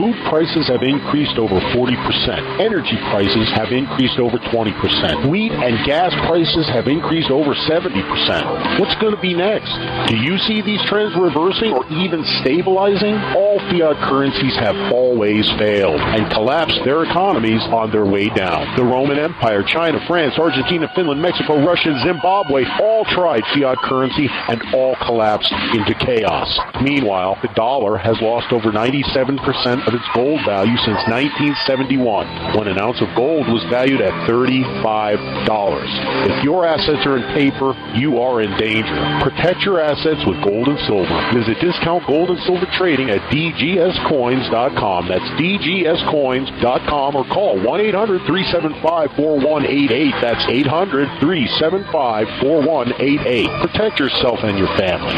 Food prices have increased over 40%. Energy prices have increased over 20%. Wheat and gas prices have increased over 70%. What's going to be next? Do you see these trends reversing or even stabilizing? All fiat currencies have always failed and collapsed their economies on their way down. The Roman Empire, China, France, Argentina, Finland, Mexico, Russia, Zimbabwe all tried fiat currency and all collapsed into chaos. Meanwhile, the dollar has lost over 97% of its gold value since 1971, when an ounce of gold was valued at $35. If your assets are in paper, you are in danger. Protect your assets with gold and silver. Visit Discount Gold and Silver Trading at dgscoins.com. That's dgscoins.com, or call 1-800-375-4188. That's 800-375-4188. Protect yourself and your family.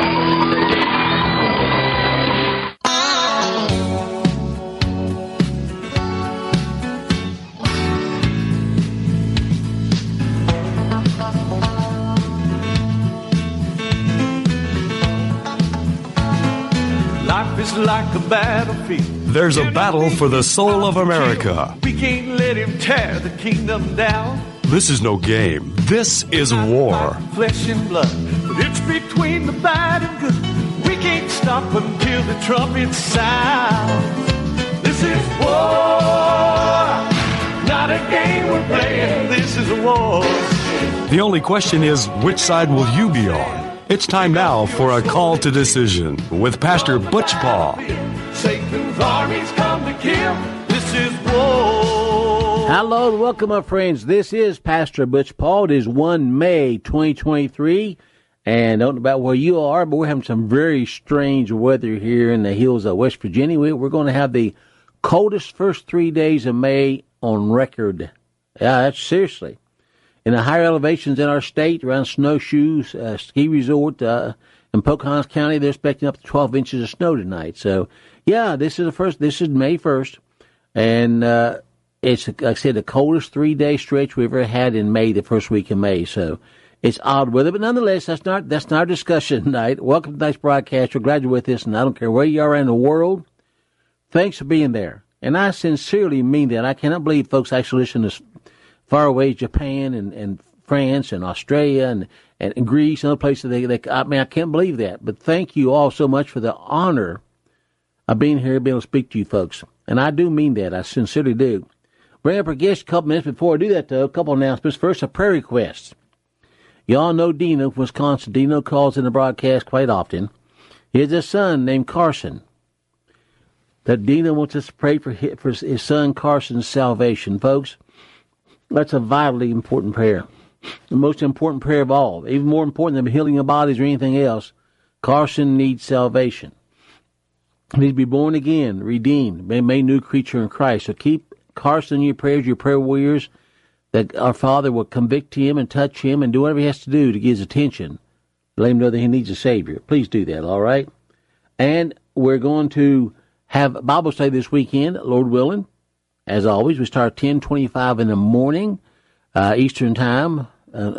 Life is like a battlefield. There's a battle for the soul of America. We can't let him tear the kingdom down. This is no game. This is war. Flesh and blood, but it's between the bad and good. We can't stop until the trumpet sounds. This is war, not a game we're playing. This is a war. The only question is, which side will you be on? It's time now for a call to decision with Pastor Butch Paul. Satan's armies come to kill. This is war. Hello and welcome, my friends. This is Pastor Butch Paul. It is 1 May 2023. And I don't know about where you are, but we're having some very strange weather here in the hills of West Virginia. We're going to have the coldest first 3 days of May on record. Yeah, that's seriously. In the higher elevations in our state, around Snowshoes Ski Resort in Pocahontas County, they're expecting up to 12 inches of snow tonight. So, yeah, this is May 1st. And it's, like I said, the coldest 3-day stretch we've ever had in May, the first week of May. So it's odd weather, but nonetheless, that's not our discussion tonight. Welcome to tonight's broadcast. We're glad you're with us, and I don't care where you are in the world. Thanks for being there. And I sincerely mean that. I cannot believe folks actually listen to far away Japan and France and Australia and Greece and other places. I can't believe that. But thank you all so much for the honor of being here, being able to speak to you folks. And I do mean that. I sincerely do. Bring up our guest a couple minutes. Before I do that, though, a couple announcements. First, a prayer request. You all know Dino from Wisconsin. Dino calls in the broadcast quite often. He has a son named Carson. That Dino wants us to pray for his son Carson's salvation. Folks, that's a vitally important prayer. The most important prayer of all. Even more important than healing of bodies or anything else. Carson needs salvation. He needs to be born again, redeemed, made new creature in Christ. So keep Carson in your prayers, your prayer warriors, that our Father will convict him and touch him and do whatever he has to do to get his attention. Let him know that he needs a Savior. Please do that, all right? And we're going to have Bible study this weekend, Lord willing. As always, we start 10:25 in the morning, Eastern time.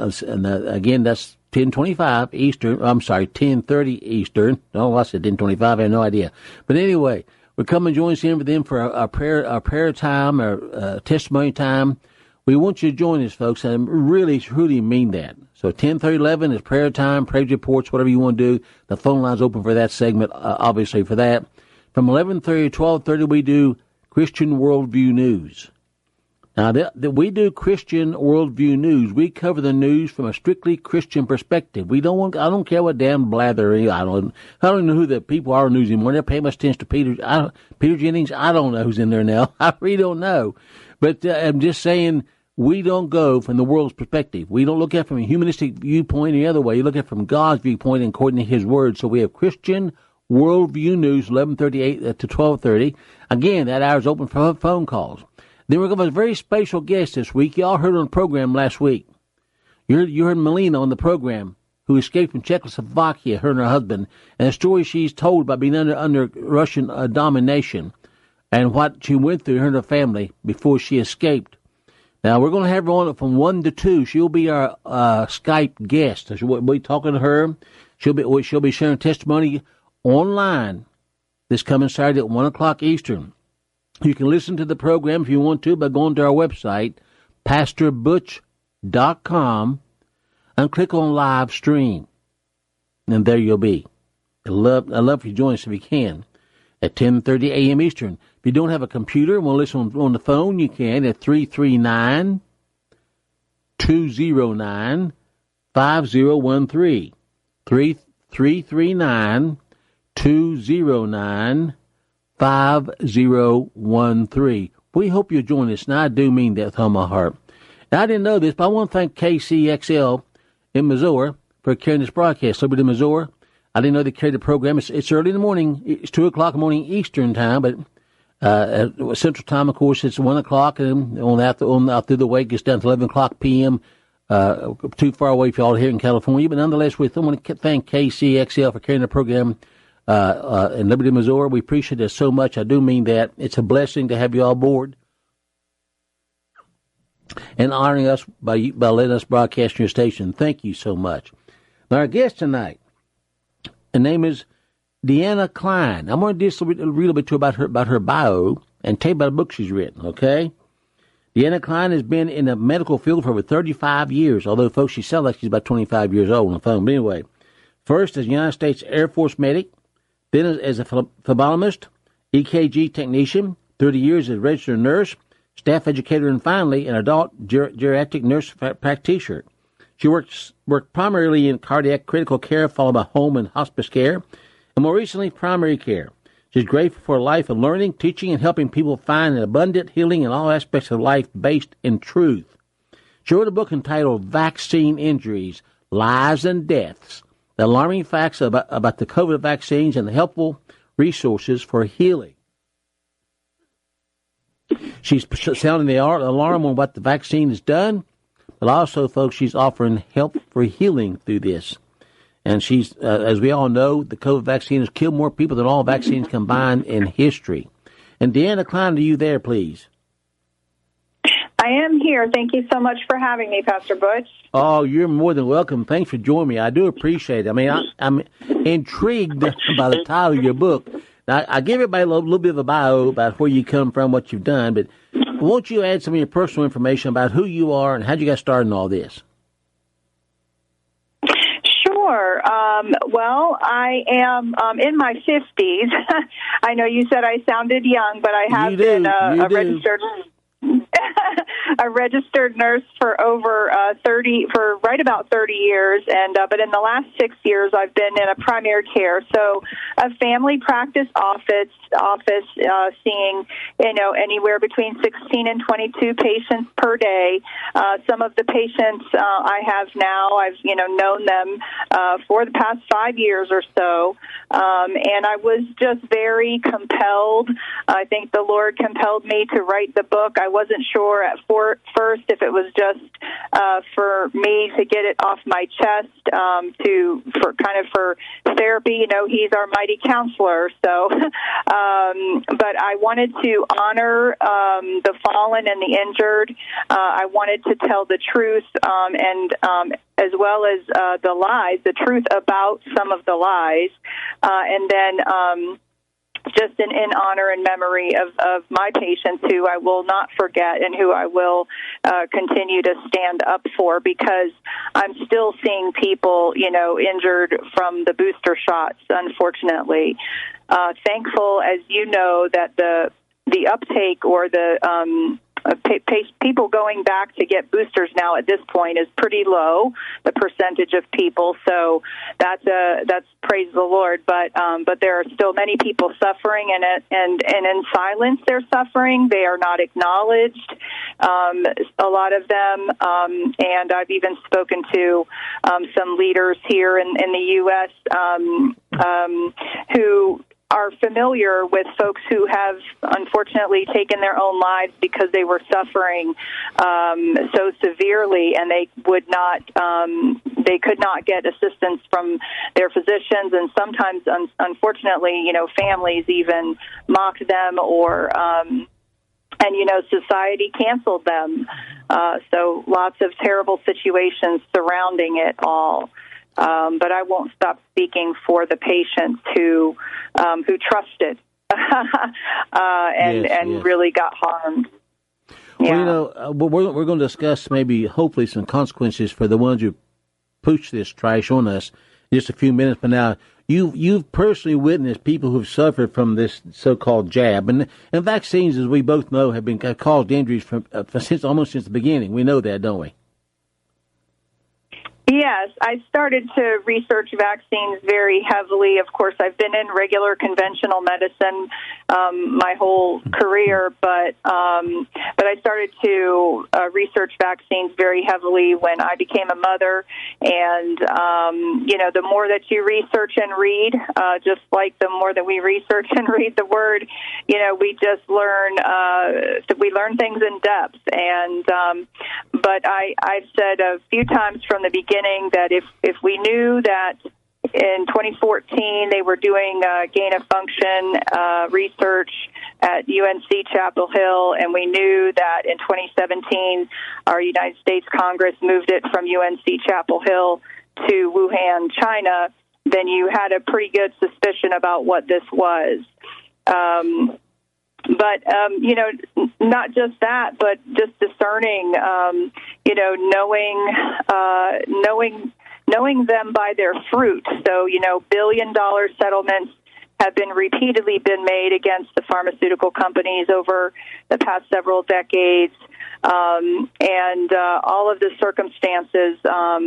Again, that's 10:25 Eastern. I'm sorry, 10:30 Eastern. Oh, I said 10:25. I have no idea. But anyway, we come and join us in with them for our prayer time, our testimony time. We want you to join us, folks, and I really, truly mean that. So 10:30, 11 is prayer time, praise reports, whatever you want to do. The phone line's open for that segment, obviously, for that. From 11:30 to 12:30, we do Christian Worldview News. Now, we do Christian Worldview News. We cover the news from a strictly Christian perspective. I don't care what damn blather. I don't know who the people are in news anymore. They pay much attention to Peter Jennings. I don't know who's in there now. I really don't know. But I'm just saying, we don't go from the world's perspective. We don't look at it from a humanistic viewpoint any other way. You look at it from God's viewpoint and according to His Word. So we have Christian Worldview News, 11:38 to 12:30. Again, that hour is open for phone calls. Then we're going to have a very special guest this week. Y'all heard on the program last week. You heard Melina on the program, who escaped from Czechoslovakia, her and her husband, and the story she's told about being under Russian domination and what she went through, her and her family, before she escaped. Now, we're going to have her on from 1 to 2. She'll be our Skype guest. We'll be talking to her. She'll be sharing testimony online this coming Saturday at 1 o'clock Eastern. You can listen to the program if you want to by going to our website, PastorButch.com, and click on live stream. And there you'll be. I'd love for you to join us if you can at 10:30 a.m. Eastern. If you don't have a computer and want to listen on the phone, you can at 339-209-5013. 339-209-5013. We hope you'll join us, and I do mean that with all my heart. Now, I didn't know this, but I want to thank KCXL in Missouri for carrying this broadcast. Liberty, Missouri. I didn't know they carried the program. It's early in the morning. It's 2 o'clock in the morning Eastern time, but Central Time, of course, it's 1 o'clock, and out through the way it gets down to 11 o'clock p.m., too far away for y'all here in California. But nonetheless, I want to thank KCXL for carrying the program in Liberty, Missouri. We appreciate it so much. I do mean that. It's a blessing to have you all aboard and honoring us by letting us broadcast your station. Thank you so much. Now, our guest tonight, her name is Deanna Klein. I'm going to just read a little bit about her bio and tell you about a book she's written, okay? Deanna Klein has been in the medical field for over 35 years, although, folks, she sounds like she's about 25 years old on the phone. But anyway, first as a United States Air Force medic, then as a phlebotomist, EKG technician, 30 years as a registered nurse, staff educator, and finally an adult geriatric nurse practitioner. She worked primarily in cardiac critical care, followed by home and hospice care, and more recently, primary care. She's grateful for a life of learning, teaching, and helping people find an abundant healing in all aspects of life based in truth. She wrote a book entitled Vaccine Injuries, Lives and Deaths, the alarming facts about the COVID vaccines and the helpful resources for healing. She's sounding the alarm on what the vaccine has done, but also, folks, she's offering help for healing through this. And she's, as we all know, the COVID vaccine has killed more people than all vaccines combined in history. And Deanna Klein, are you there, please? I am here. Thank you so much for having me, Pastor Butch. Oh, you're more than welcome. Thanks for joining me. I do appreciate it. I mean, I'm intrigued by the title of your book. Now, I give everybody a little bit of a bio about where you come from, what you've done, but won't you add some of your personal information about who you are and how you got started in all this? Sure. Well, I am in my 50s. I know you said I sounded young, but I have been a registered nurse for over right about 30 years, and but in the last 6 years I've been in a primary care, so a family practice office seeing anywhere between 16 and 22 patients per day. Some of the patients I have now, I've known them for the past 5 years or so, and I was just very compelled. I think the Lord compelled me to write the book. I wasn't sure at first if it was just for me to get it off my chest, for therapy. He's our mighty counselor. So, but I wanted to honor the fallen and the injured. I wanted to tell the truth, and as well as the lies, the truth about some of the lies, and then just in honor and memory of my patients who I will not forget and who I will continue to stand up for, because I'm still seeing people, injured from the booster shots, unfortunately. Thankful, as you know, that the uptake or the people going back to get boosters now at this point is pretty low, the percentage of people. So that's praise the Lord. But there are still many people suffering, and in silence they're suffering. They are not acknowledged, a lot of them. And I've even spoken to some leaders here in the U.S. Who are familiar with folks who have unfortunately taken their own lives because they were suffering so severely, and they could not get assistance from their physicians, and sometimes, unfortunately, families even mocked them, or society canceled them. So lots of terrible situations surrounding it all. But I won't stop speaking for the patients who trusted and really got harmed. Well, we're going to discuss maybe, hopefully, some consequences for the ones who push this trash on us in just a few minutes. But now, you've personally witnessed people who've suffered from this so-called jab, and vaccines, as we both know, have caused injuries almost since the beginning. We know that, don't we? Yes, I started to research vaccines very heavily. Of course, I've been in regular conventional medicine my whole career, but I started to research vaccines very heavily when I became a mother. And the more that you research and read, just like the more that we research and read the Word, we just learn things in depth. And but I've said a few times from the beginning that if we knew that in 2014 they were doing gain-of-function research at UNC Chapel Hill, and we knew that in 2017 our United States Congress moved it from UNC Chapel Hill to Wuhan, China, then you had a pretty good suspicion about what this was. But not just that, but just discerning, knowing them by their fruit. So, billion-dollar settlements have repeatedly been made against the pharmaceutical companies over the past several decades, and all of the circumstances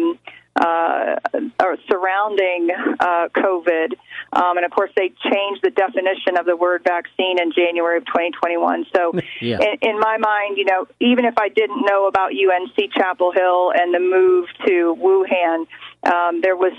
are surrounding COVID. And, of course, they changed the definition of the word vaccine in January of 2021. So in my mind, even if I didn't know about UNC Chapel Hill and the move to Wuhan, there was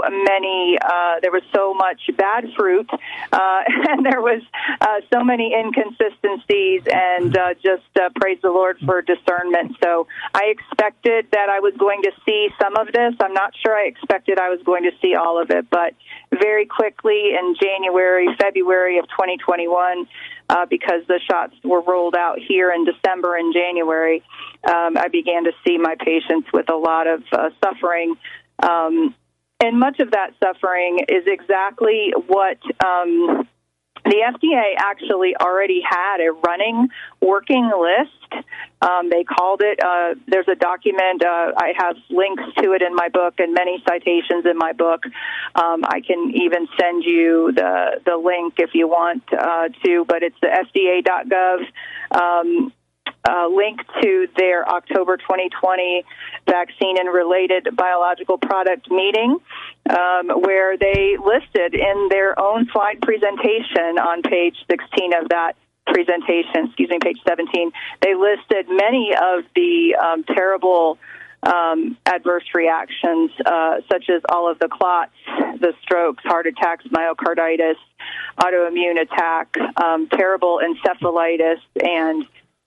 so much bad fruit, and there was so many inconsistencies, and just praise the Lord for discernment. So I expected that I was going to see some of this. I'm not sure I expected I was going to see all of it, but very quickly in February of 2021, because the shots were rolled out here in December and January, I began to see my patients with a lot of suffering. And much of that suffering is exactly what the FDA actually already had a running, working list. They called it, there's a document, I have links to it in my book and many citations in my book. I can even send you the link if you want to, but it's the FDA.gov. Link to their October 2020 vaccine and related biological product meeting, where they listed in their own slide presentation on page 16 of that presentation, page 17, they listed many of the terrible adverse reactions, such as all of the clots, the strokes, heart attacks, myocarditis, autoimmune attack, terrible encephalitis, and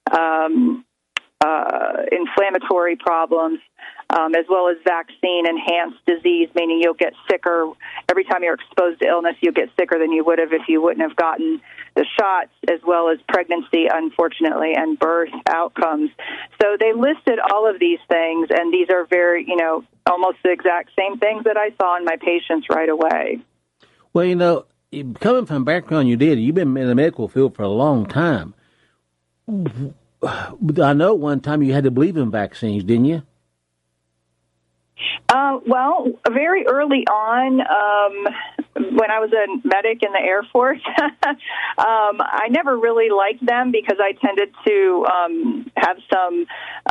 inflammatory problems, as well as vaccine-enhanced disease, meaning you'll get sicker. Every time you're exposed to illness, you'll get sicker than you would have if you wouldn't have gotten the shots, as well as pregnancy, unfortunately, and birth outcomes. So they listed all of these things, and these are very, almost the exact same things that I saw in my patients right away. Well, coming from the background you've been in the medical field for a long time. I know one time you had to believe in vaccines, didn't you? Well, very early on, when I was a medic in the Air Force, I never really liked them because I tended to have some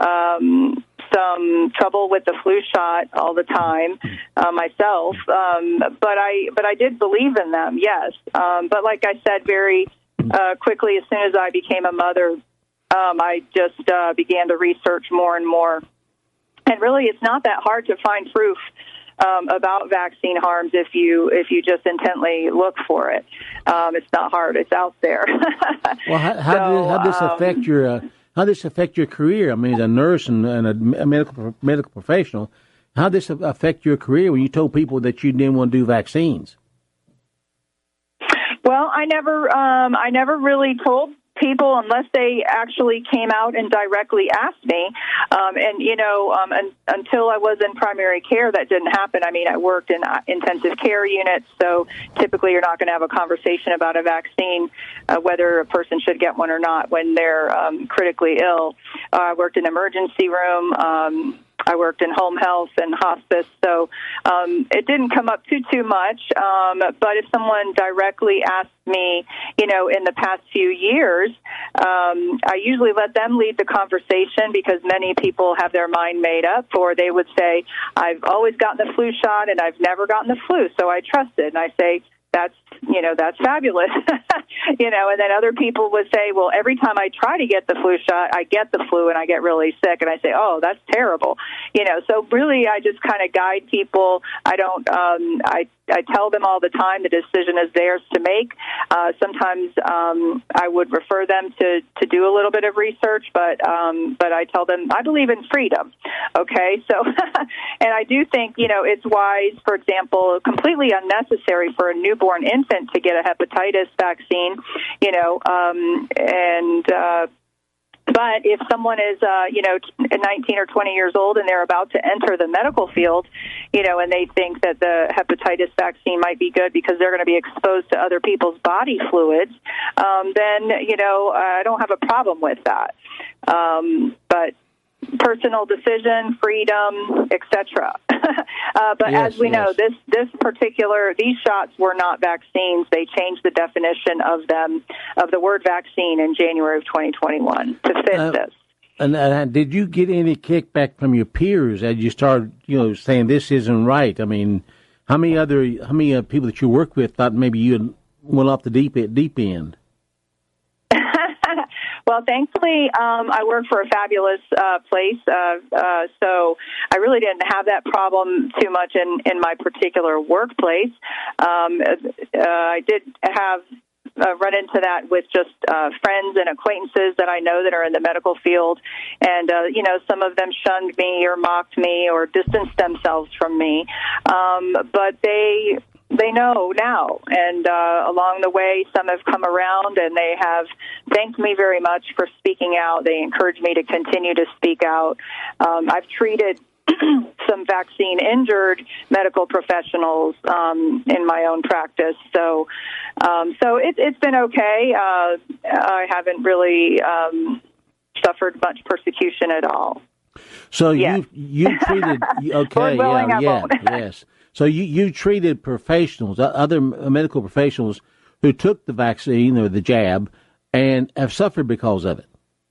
trouble with the flu shot all the time myself. But I did believe in them, yes. But like I said, very quickly, as soon as I became a mother, I just began to research more and more. And really, it's not that hard to find proof about vaccine harms if you just intently look for it. It's not hard; it's out there. Well, how did this affect your career? I mean, as a nurse and a medical professional, how did this affect your career when you told people that you didn't want to do vaccines? Well, I never really told people, unless they actually came out and directly asked me, until I was in primary care, that didn't happen. I mean, I worked in intensive care units, so typically you're not going to have a conversation about a vaccine, whether a person should get one or not when they're critically ill. I worked in emergency room. I worked in home health and hospice, so it didn't come up too much. But if someone directly asked me, in the past few years, I usually let them lead the conversation because many people have their mind made up, or they would say, I've always gotten the flu shot and I've never gotten the flu, so I trust it. And I say, that's fabulous. And then other people would say, well, every time I try to get the flu shot, I get the flu and I get really sick. And I say, oh, that's terrible. So really I just kind of guide people. I don't, I tell them all the time the decision is theirs to make. Sometimes I would refer them to do a little bit of research, but I tell them I believe in freedom. Okay, so and I do think it's wise, for example, completely unnecessary for a newborn infant to get a hepatitis vaccine. But if someone is, 19 or 20 years old and they're about to enter the medical field, and they think that the hepatitis vaccine might be good because they're going to be exposed to other people's body fluids, then, I don't have a problem with that. But personal decision, freedom, etc. But yes, as we know, these shots were not vaccines. They changed the definition of them, of the word vaccine, in January of 2021 to fit this. And did you get any kickback from your peers as you started, saying this isn't right? I mean, how many people that you work with thought maybe you went off the deep end? Well, thankfully, I work for a fabulous place, so I really didn't have that problem too much in my particular workplace. I did have run into that with just friends and acquaintances that I know that are in the medical field, and some of them shunned me or mocked me or distanced themselves from me, but they know now, and along the way, some have come around, and they have thanked me very much for speaking out. They encourage me to continue to speak out. I've treated some vaccine-injured medical professionals in my own practice, so it's been okay. I haven't really suffered much persecution at all. So you treated okay, yes. So you treated professionals, other medical professionals who took the vaccine or the jab and have suffered because of it.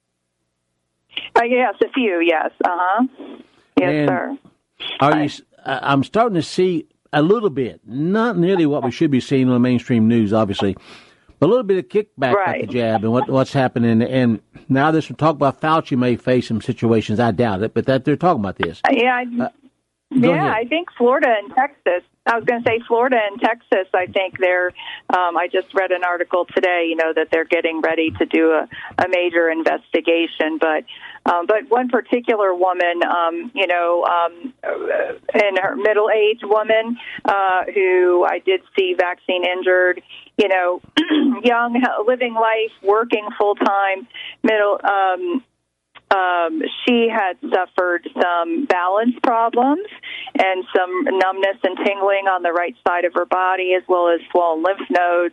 Yes, a few, yes. Yes, and sir. I'm starting to see a little bit, not nearly what we should be seeing on the mainstream news, obviously, but a little bit of kickback about the jab and what's happening. And now there's some talk about Fauci may face some situations. I doubt it, but that they're talking about this. I think Florida and Texas. I was going to say Florida and Texas. I think they're. I just read an article today. That they're getting ready to do a major investigation. But one particular woman, in her middle-aged woman, who I did see vaccine injured. Young, living life, working full time, she had suffered some balance problems and some numbness and tingling on the right side of her body, as well as swollen lymph nodes,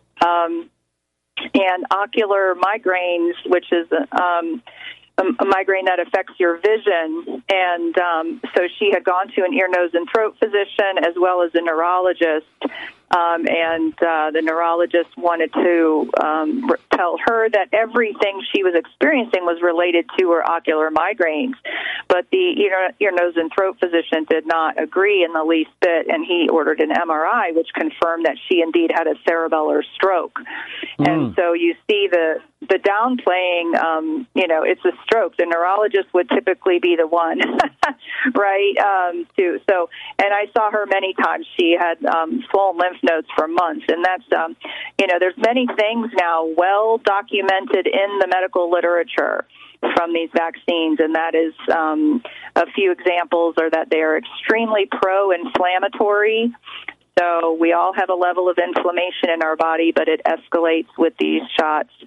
and ocular migraines, which is a migraine that affects your vision. And so she had gone to an ear, nose, and throat physician as well as a neurologist. And the neurologist wanted to tell her that everything she was experiencing was related to her ocular migraines. But the ear, nose, and throat physician did not agree in the least bit, and he ordered an MRI, which confirmed that she indeed had a cerebellar stroke. And so you see the downplaying, it's a stroke. The neurologist would typically be the one, right? So, and I saw her many times. She had swollen lymph nodes for months, and that's, there's many things now well documented in the medical literature from these vaccines, and that is a few examples are that they are extremely pro-inflammatory. So we all have a level of inflammation in our body, but it escalates with these shots.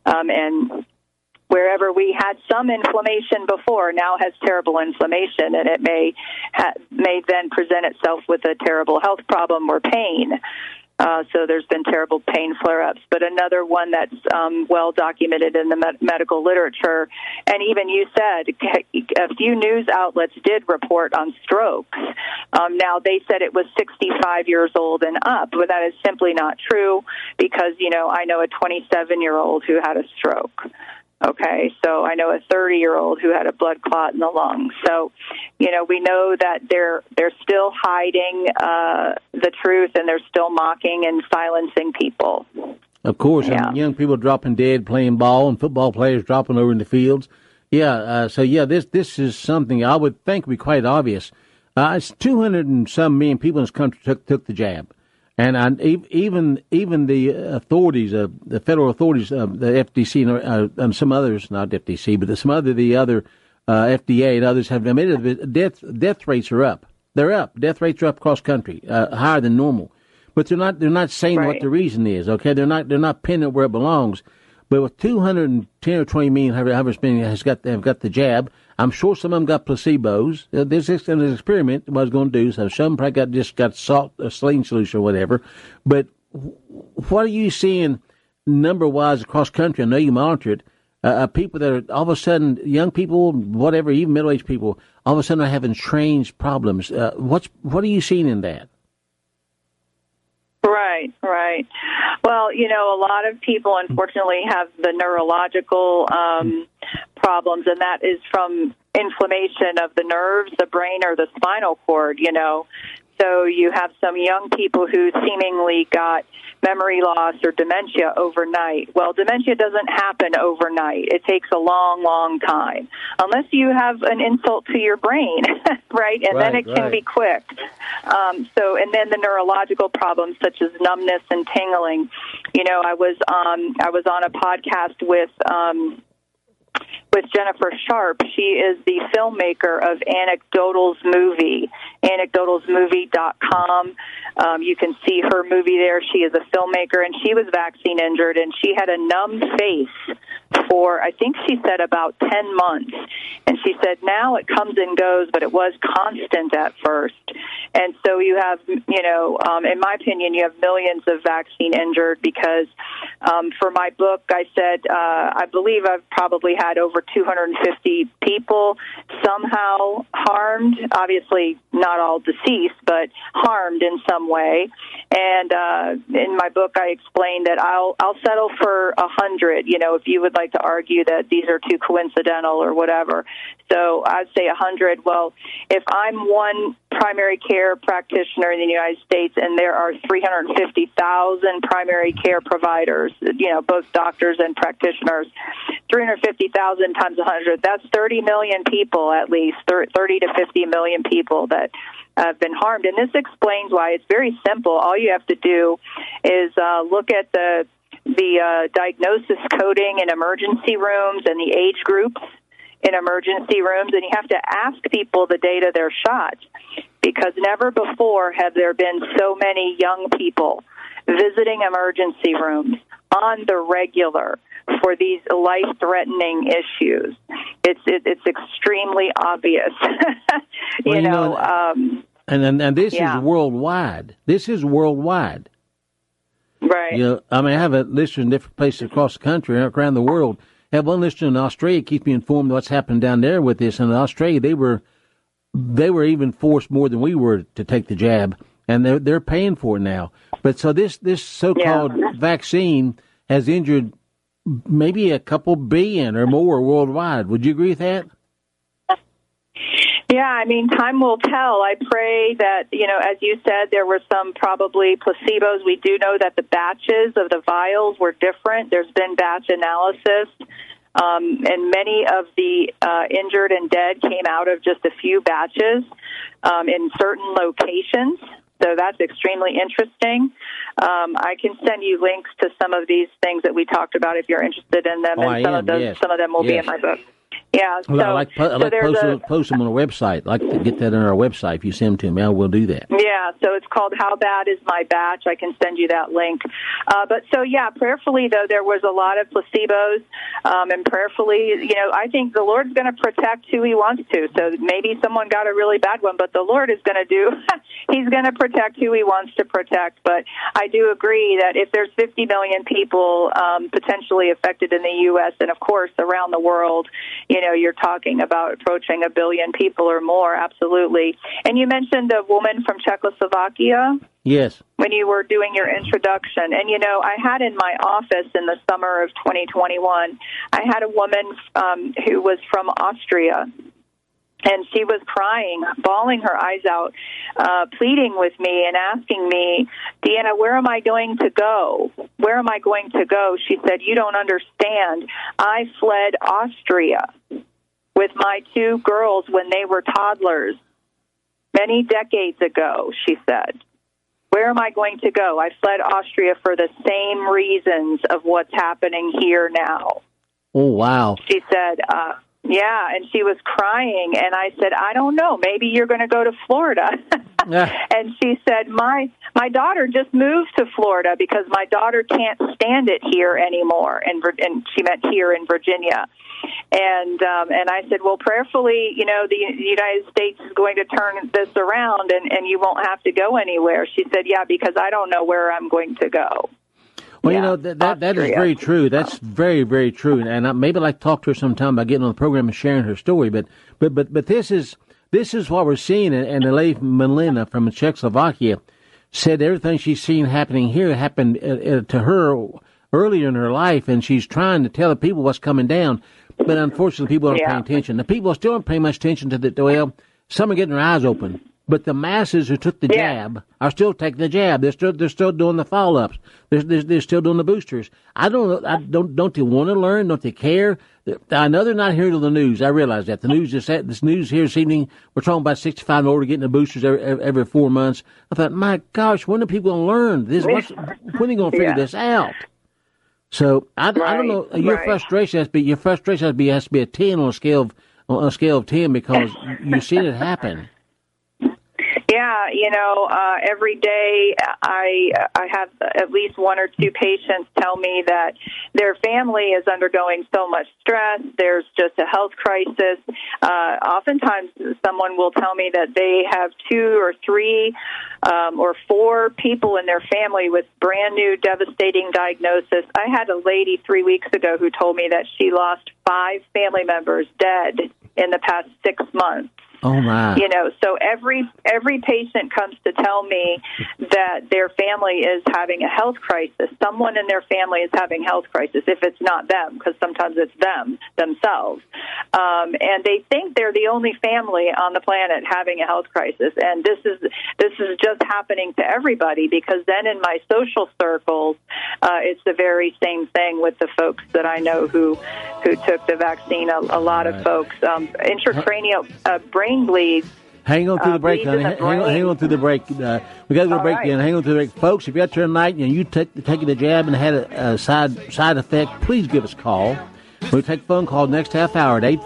And wherever we had some inflammation before, now has terrible inflammation, and it may then present itself with a terrible health problem or pain. So there's been terrible pain flare-ups. But another one that's well documented in the medical literature, and even you said a few news outlets did report on strokes. Now, they said it was 65 years old and up, but that is simply not true because, I know a 27-year-old who had a stroke. Okay, so I know a 30-year-old who had a blood clot in the lungs. So, we know that they're still hiding the truth, and they're still mocking and silencing people. Of course, and young people dropping dead playing ball, and football players dropping over in the fields. This is something I would think would be quite obvious. It's 200 and some million people in this country took the jab. And even the authorities, the federal authorities, the FTC and some others, not FTC, but the other FDA and others have admitted that death rates are up. They're up. Death rates are up across country, higher than normal. But they're not saying right. what the reason is. Okay, they're not pinning it where it belongs. But with 210 or 20 million have got the jab. I'm sure some of them got placebos. This is an experiment I was going to do. So some probably got salt, a saline solution or whatever. But what are you seeing number-wise across country? I know you monitor it. People that are all of a sudden, young people, whatever, even middle-aged people, all of a sudden are having strange problems. What are you seeing in that? Right. Well, a lot of people, unfortunately, have the neurological problems, and that is from inflammation of the nerves, the brain, or the spinal cord, So you have some young people who seemingly got memory loss or dementia overnight. Well, dementia doesn't happen overnight. It takes a long, long time, unless you have an insult to your brain, right? And then it can be quick. And then the neurological problems such as numbness and tingling. I was on a podcast with Jennifer Sharp. She is the filmmaker of Anecdotal's movie, anecdotalsmovie.com. You can see her movie there. She is a filmmaker, and she was vaccine injured, and she had a numb face for, I think she said, about 10 months. And she said now it comes and goes, but it was constant at first. And so you have, in my opinion, you have millions of vaccine injured because for my book, I said, I believe I've probably had over 250 people somehow harmed, obviously not all deceased, but harmed in some way. And in my book, I explained that I'll settle for 100, if you would like to argue that these are too coincidental or whatever. So I'd say 100. Well, if I'm one primary care practitioner in the United States and there are 350,000 primary care providers, both doctors and practitioners, 350,000 times 100, that's 30 million people at least, 30 to 50 million people that have been harmed. And this explains why it's very simple. All you have to do is look at the diagnosis coding in emergency rooms and the age groups in emergency rooms, and you have to ask people the date of their shot, because never before have there been so many young people visiting emergency rooms on the regular for these life-threatening issues. It's extremely obvious, And this is worldwide. This is worldwide. Right. I have a listener in different places across the country, around the world. I have one listener in Australia keeps me informed of what's happened down there with this. And in Australia, they were even forced more than we were to take the jab, and they're paying for it now. But so this so-called vaccine has injured maybe a couple billion or more worldwide. Would you agree with that? Yeah, time will tell. I pray that, as you said, there were some probably placebos. We do know that the batches of the vials were different. There's been batch analysis, and many of the injured and dead came out of just a few batches in certain locations. So that's extremely interesting. I can send you links to some of these things that we talked about if you're interested in them, and some of them will be in my book. Yeah, so I like post them on our website. I'd like to get that on our website. If you send them to me, I will do that. Yeah, so it's called How Bad Is My Batch? I can send you that link. Prayerfully, though, there was a lot of placebos, and prayerfully, I think the Lord's going to protect who he wants to. So maybe someone got a really bad one, but the Lord is going to he's going to protect who he wants to protect. But I do agree that if there's 50 million people potentially affected in the U.S. and, of course, around the world, you're talking about approaching 1 billion people or more, absolutely. And you mentioned a woman from Czechoslovakia. Yes. When you were doing your introduction. And, I had in my office in the summer of 2021, I had a woman who was from Austria. And she was crying, bawling her eyes out, pleading with me and asking me, Deanna, where am I going to go? Where am I going to go? She said, you don't understand. I fled Austria with my 2 girls when they were toddlers many decades ago, she said. Where am I going to go? I fled Austria for the same reasons of what's happening here now. Oh, wow. She said, yeah, and she was crying, and I said, I don't know, maybe you're going to go to Florida. And she said, my daughter just moved to Florida because my daughter can't stand it here anymore, and she meant here in Virginia. And I said, well, prayerfully, the United States is going to turn this around, and you won't have to go anywhere. She said, yeah, because I don't know where I'm going to go. Well, that is very true. That's very, very true. And maybe I'd like to talk to her sometime about getting on the program and sharing her story. But this is what we're seeing. And the lady Melina from Czechoslovakia said everything she's seen happening here happened to her earlier in her life, and she's trying to tell the people what's coming down. But unfortunately, people aren't paying attention. The people still aren't paying much attention to some are getting their eyes open. But the masses who took the jab are still taking the jab. They're still doing the follow-ups. They're still doing the boosters. I don't know. Don't they want to learn? Don't they care? I know they're not hearing the news. I realize that. The news this news here this evening, we're talking about 65 and older getting the boosters every 4 months. I thought, my gosh, when are people going to learn this? When are they going to figure this out? So I don't know. Your frustration has to be a 10 on a scale of 10 because you've seen it happen. Yeah, every day I have at least 1 or 2 patients tell me that their family is undergoing so much stress. There's just a health crisis. Oftentimes someone will tell me that they have 2 or 3 or 4 people in their family with brand new devastating diagnosis. I had a lady 3 weeks ago who told me that she lost 5 family members dead in the past 6 months. Oh, my. So every patient comes to tell me that their family is having a health crisis. Someone in their family is having a health crisis, if it's not them, because sometimes it's themselves. And they think they're the only family on the planet having a health crisis. And this is just happening to everybody, because then in my social circles, it's the very same thing with the folks that I know who took the vaccine. A lot of folks, intracranial brain bleeds. Hang on through the break, honey. Hang on through the break. We got to go to break then. Hang on through the break. Folks, if you got to tonight and you taking the jab and had a side effect, please give us a call. We'll take a phone call next half hour at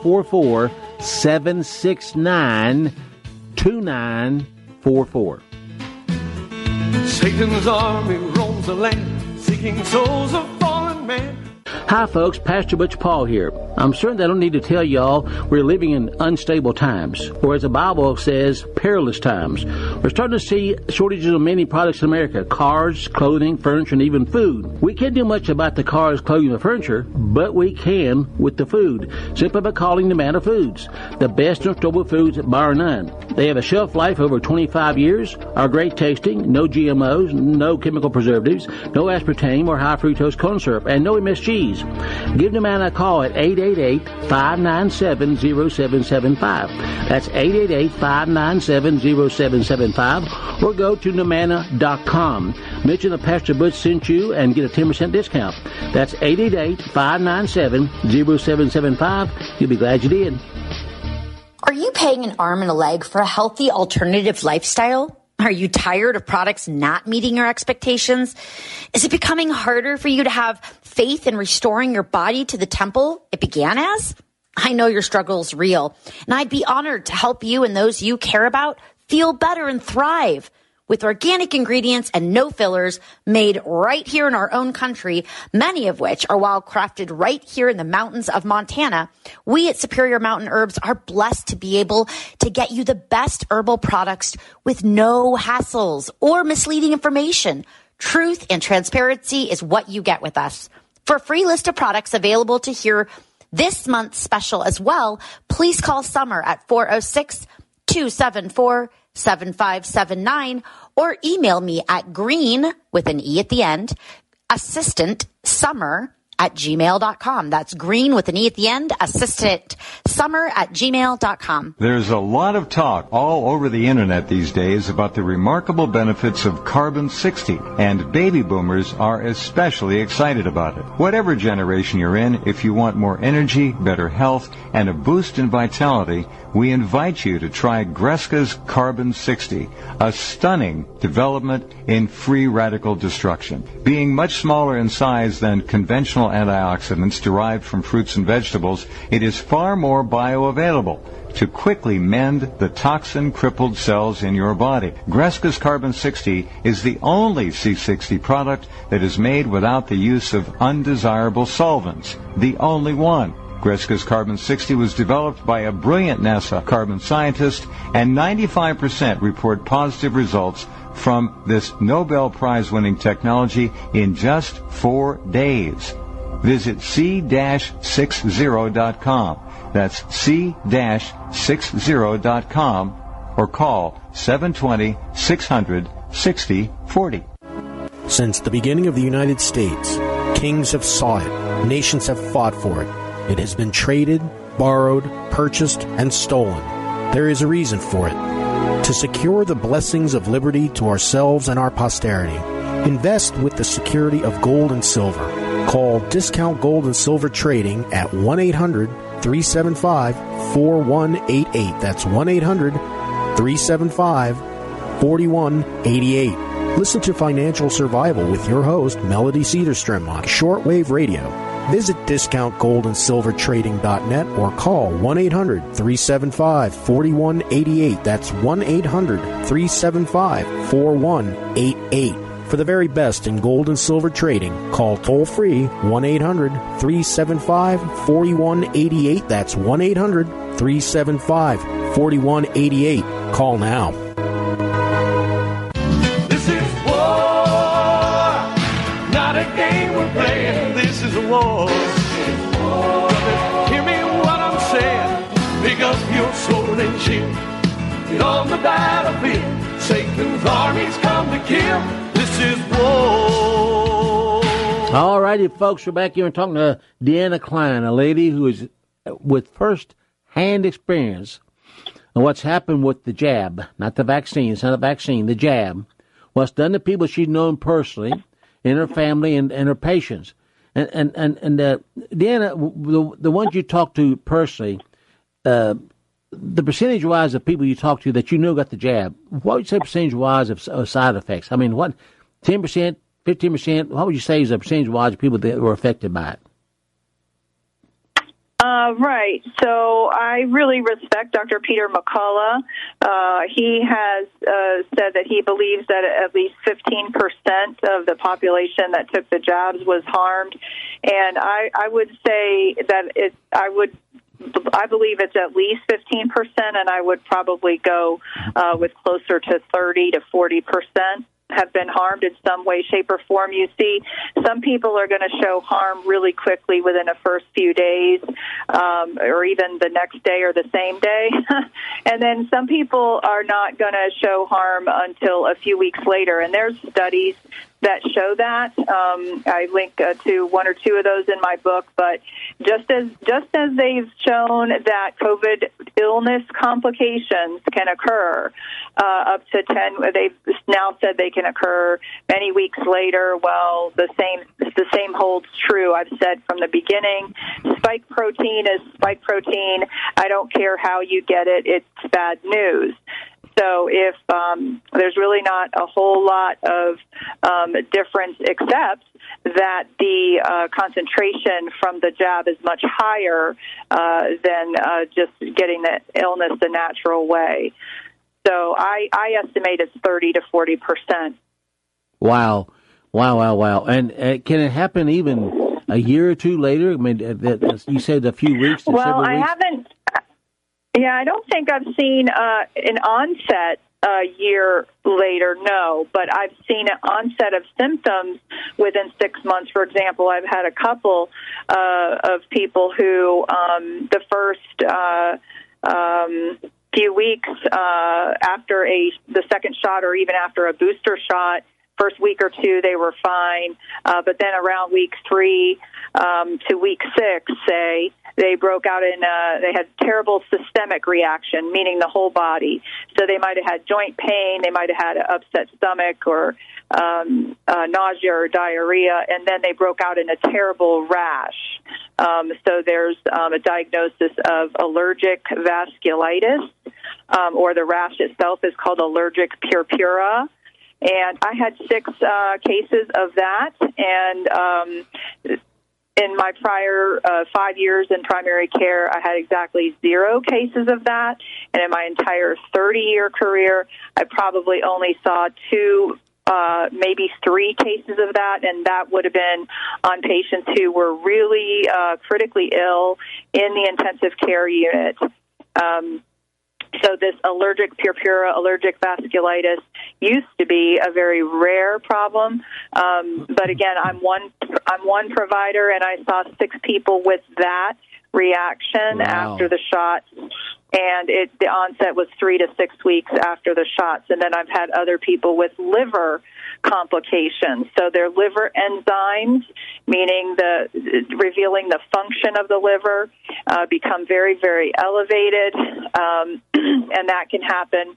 844-769-2944. Satan's army roams the land, seeking souls of fallen man. Hi, folks. Pastor Butch Paul here. I'm certain I don't need to tell y'all we're living in unstable times, or as the Bible says, perilous times. We're starting to see shortages of many products in America: cars, clothing, furniture, and even food. We can't do much about the cars, clothing, and furniture, but we can with the food, simply by calling Nomana Foods, the best and stable foods bar none. They have a shelf life over 25 years, are great tasting, no GMOs, no chemical preservatives, no aspartame or high fructose corn syrup, and no MSGs. Give Nomana a call at 888-597-0775. That's 888-597-0775, or go to Nomana.com. Mention that Pastor Butch sent you and get a 10% discount. That's 888-597-0775. You'll be glad you did. Are you paying an arm and a leg for a healthy alternative lifestyle? Are you tired of products not meeting your expectations? Is it becoming harder for you to have faith in restoring your body to the temple it began as? I know your struggle's real, and I'd be honored to help you and those you care about feel better and thrive. With organic ingredients and no fillers made right here in our own country, many of which are wild crafted right here in the mountains of Montana, we at Superior Mountain Herbs are blessed to be able to get you the best herbal products with no hassles or misleading information. Truth and transparency is what you get with us. For a free list of products available to hear this month's special as well, please call Summer at 406-274-7579 or email me at green, with an E at the end, assistantsummer@gmail.com. That's green with an E at the end, assistantsummer@gmail.com. There's a lot of talk all over the internet these days about the remarkable benefits of Carbon-60, and baby boomers are especially excited about it. Whatever generation you're in, if you want more energy, better health, and a boost in vitality, we invite you to try Greska's Carbon-60, a stunning development in free radical destruction. Being much smaller in size than conventional antioxidants derived from fruits and vegetables, it is far more bioavailable to quickly mend the toxin-crippled cells in your body. Greska's Carbon-60 is the only C60 product that is made without the use of undesirable solvents. The only one. Greska's Carbon-60 was developed by a brilliant NASA carbon scientist, and 95% report positive results from this Nobel Prize-winning technology in just 4 days. Visit c-60.com. That's c-60.com, or call 720-600-6040. Since the beginning of the United States, kings have sought it, nations have fought for it. It has been traded, borrowed, purchased, and stolen. There is a reason for it. To secure the blessings of liberty to ourselves and our posterity, invest with the security of gold and silver. Call Discount Gold and Silver Trading at 1-800-375-4188. That's 1-800-375-4188. Listen to Financial Survival with your host, Melody Cedarstrom, on Shortwave Radio. Visit discountgoldandsilvertrading.net or call 1-800-375-4188. That's 1-800-375-4188. For the very best in gold and silver trading, call toll-free 1-800-375-4188. That's 1-800-375-4188. Call now. This is war, not a game we're playing. This is a war. Hear me what I'm saying. Pick up your sword and shield. Get on the battlefield. Satan's armies come to kill. This is war. All righty, folks, we're back here and talking to Deanna Klein, a lady who is with first-hand experience on what's happened with the jab, not the vaccine. It's not a vaccine, the jab. What's done to people she's known personally, in her family, and her patients. And Deanna, the ones you talk to personally, the percentage-wise of people you talk to that you know got the jab, what would you say percentage-wise of side effects? I mean, what, 10%, 15%? What would you say is the percentage-wise of people that were affected by it? Right. So I really respect Dr. Peter McCullough. He has said that he believes that at least 15% of the population that took the jabs was harmed. And I would say that I believe it's at least 15%, and I would probably go with closer to 30 to 40% have been harmed in some way, shape, or form. You see, some people are going to show harm really quickly within the first few days, or even the next day or the same day. And then some people are not going to show harm until a few weeks later. And there's studies that show that. I link to one or two of those in my book. But just as they've shown that COVID illness complications can occur up to 10, they've now said they can occur many weeks later. Well, the same holds true. I've said from the beginning, spike protein is spike protein. I don't care how you get it. It's bad news. So if there's really not a whole lot of difference, except that the concentration from the jab is much higher than just getting the illness the natural way. So I estimate it's 30 to 40%. Wow. And can it happen even a year or two later? I mean, you said a few weeks to several weeks? Well, I haven't. Yeah, I don't think I've seen an onset a year later, no, but I've seen an onset of symptoms within 6 months. For example, I've had a couple of people who the first few weeks after the second shot, or even after a booster shot, first week or two they were fine, but then around week 3 to week 6, say, they broke out in, they had terrible systemic reaction, meaning the whole body. So they might have had joint pain, they might have had an upset stomach or nausea or diarrhea, and then they broke out in a terrible rash. So there's a diagnosis of allergic vasculitis, or the rash itself is called allergic purpura. And I had 6 cases of that, and in my prior 5 years in primary care, I had exactly 0 cases of that. And in my entire 30-year career, I probably only saw 2, maybe 3 cases of that, and that would have been on patients who were really critically ill in the intensive care unit. So this allergic purpura, allergic vasculitis, used to be a very rare problem. But again, I'm one provider, and I saw 6 people with that reaction after the shot. And the onset was 3 to 6 weeks after the shots. And then I've had other people with liver complications. So their liver enzymes, meaning revealing the function of the liver, become very, very elevated. And that can happen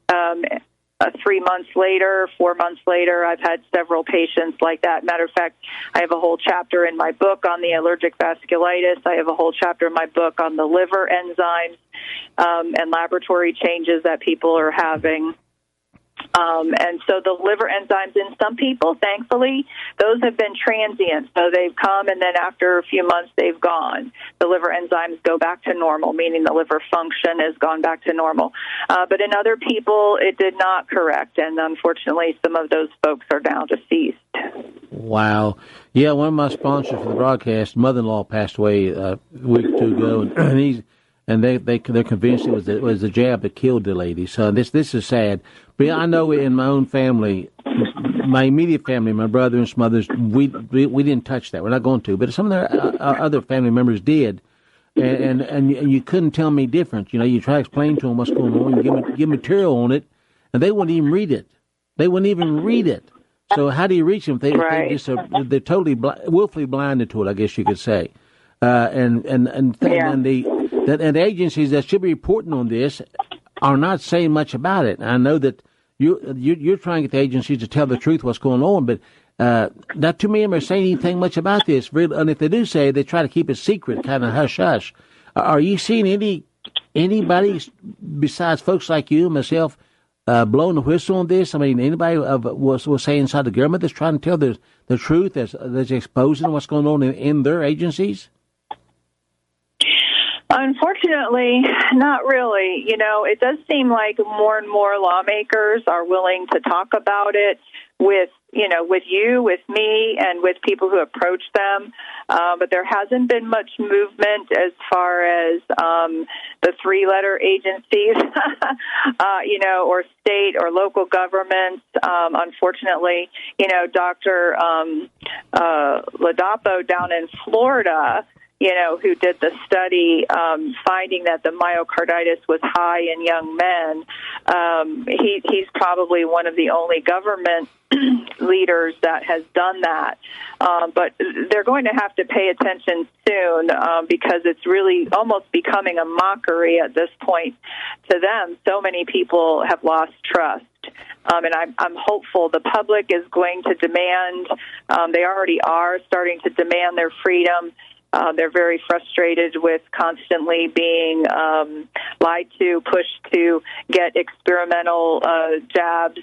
3 months later, 4 months later. I've had several patients like that. Matter of fact, I have a whole chapter in my book on the allergic vasculitis. I have a whole chapter in my book on the liver enzymes and laboratory changes that people are having. And so the liver enzymes in some people, thankfully, those have been transient. So they've come, and then after a few months, they've gone. The liver enzymes go back to normal, meaning the liver function has gone back to normal. But in other people, it did not correct, and unfortunately, some of those folks are now deceased. Wow. Yeah, one of my sponsors for the broadcast, mother-in-law, passed away a week or 2 ago, and they're convinced it was the jab that killed the lady. So this is sad. But I know in my own family, my immediate family, my brother and some others, we didn't touch that. We're not going to. But some of their other family members did, and you couldn't tell me different. You know, you try to explain to them what's going on, you give material on it, and they wouldn't even read it. They wouldn't even read it. So how do you reach them? They're totally willfully blinded to it, I guess you could say. And the agencies that should be reporting on this are not saying much about it. I know that you're trying to get the agencies to tell the truth what's going on, but not too many of them are saying anything much about this. And if they do say, they try to keep it secret, kind of hush-hush. Are you seeing anybody besides folks like you and myself blowing the whistle on this? I mean, anybody was saying inside the government that's trying to tell the truth, that's exposing what's going on in their agencies? Unfortunately, not really. You know, it does seem like more and more lawmakers are willing to talk about it with you, with me, and with people who approach them. But there hasn't been much movement as far as the 3-letter agencies, or state or local governments. Unfortunately, Dr. Ladapo down in Florida, who did the study finding that the myocarditis was high in young men, he's probably one of the only government leaders that has done that. But they're going to have to pay attention soon because it's really almost becoming a mockery at this point to them. So many people have lost trust. And I'm hopeful the public is going to demand, they already are starting to demand their freedom. They're very frustrated with constantly being lied to, pushed to get experimental jabs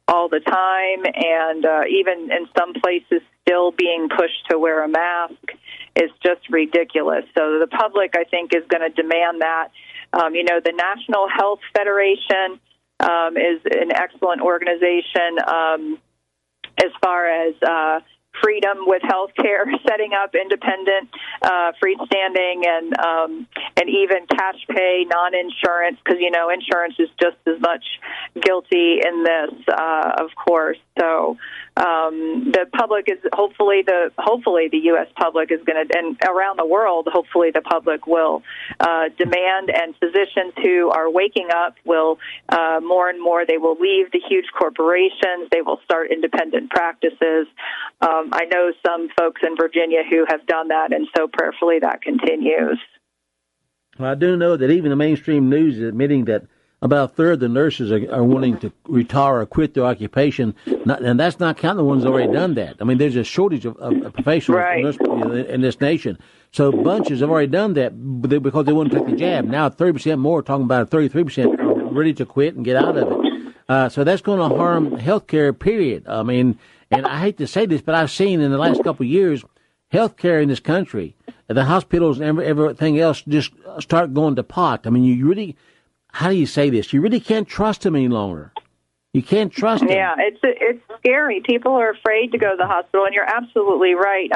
all the time, and even in some places still being pushed to wear a mask is just ridiculous. So the public, I think, is going to demand that. The National Health Federation is an excellent organization as far as freedom with healthcare, setting up independent, freestanding, and even cash pay, non-insurance, because insurance is just as much guilty in this, of course. So the public is hopefully the U.S. public is going to, and around the world, hopefully the public will demand, and physicians who are waking up will more and more. They will leave the huge corporations. They will start independent practices. I know some folks in Virginia who have done that, and so prayerfully that continues. Well, I do know that even the mainstream news is admitting that about a third of the nurses are wanting to retire or quit their occupation, and that's not counting the ones who already done that. I mean, there's a shortage of professionals in this nation. So bunches have already done that because they wouldn't take the jab. Now 30% more, talking about 33% are ready to quit and get out of it. So that's going to harm healthcare, period. I mean, and I hate to say this, but I've seen in the last couple of years, healthcare in this country, the hospitals and everything else just start going to pot. I mean, you really, how do you say this? You really can't trust them any longer. You can't trust them. Yeah, it's scary. People are afraid to go to the hospital, and you're absolutely right.